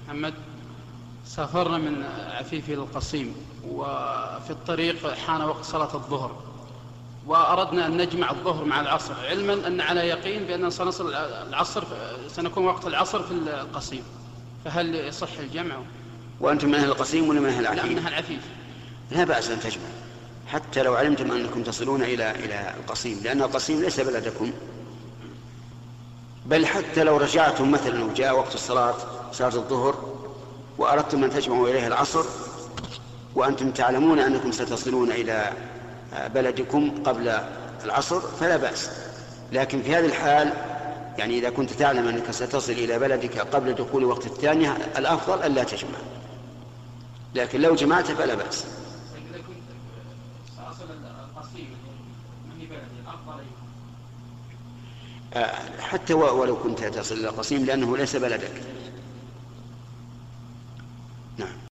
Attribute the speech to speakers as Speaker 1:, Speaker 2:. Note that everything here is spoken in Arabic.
Speaker 1: محمد، سافرنا من عفيفي للقصيم وفي الطريق حان وقت صلاة الظهر وأردنا أن نجمع الظهر مع العصر، علما أن على يقين بأننا سنصل العصر، سنكون وقت العصر في القصيم، فهل يصح الجمع؟
Speaker 2: وأنتم من أهل القصيم ولا من أهل العفيف؟
Speaker 1: لا، من أهل العفيف.
Speaker 2: لا بأس أن تجمع حتى لو علمتم أنكم تصلون إلى القصيم، لأن القصيم ليس بلدكم. بل حتى لو رجعتم مثلا وجاء وقت صلاة الظهر وأردتم أن تجمعوا إليه العصر وأنتم تعلمون أنكم ستصلون إلى بلدكم قبل العصر فلا بأس. لكن في هذه الحال يعني إذا كنت تعلم أنك ستصل إلى بلدك قبل دخول وقت الثانية الأفضل أن لا تجمع، لكن لو جمعت فلا بأس.
Speaker 1: إذا كنت سأصل القصيم ما هي بلدي الأفضل
Speaker 2: حتى ولو كنت تصل إلى القصيم لأنه ليس بلدك. نعم.